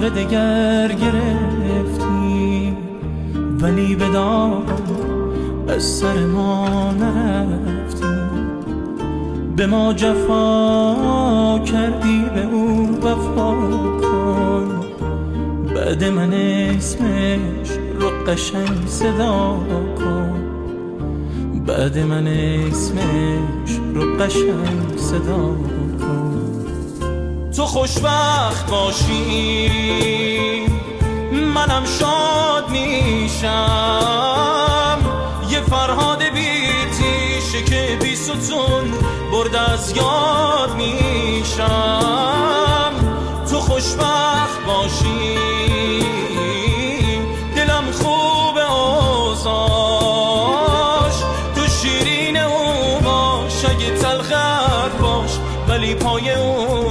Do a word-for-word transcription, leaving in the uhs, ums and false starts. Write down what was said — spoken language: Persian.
بار دگر گرفتی، ولی به داد از سر ما نرفتی. به ما جفا کردی، به او وفا کن. بعد من اسمش رو قشنگ صدا کن. بعد من اسمش رو قشنگ صدا کن. تو خوشبخت باشی منم شاد میشم. یه فرهاد بیتیشه که بی ستون برد از یاد میشم. تو خوشبخت باشی دلم خوب اوضاش. تو شیرین او باش، اگه تلخت باش ولی پای او